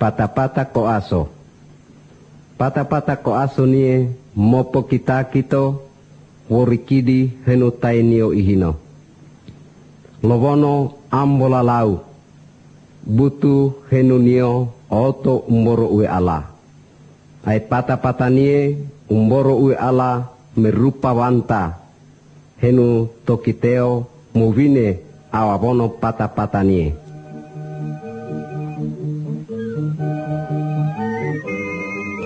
pata-pata ko aso. Pata-pata ko aso nie mopo kita kito worikidi henu tainio ihino. Lovono ambola lau butu henu nio oto umboro ue ala. Ai pata-pata nie umboro ue ala merupa wanta henu tokiteo muvine awabono pata-pata nie.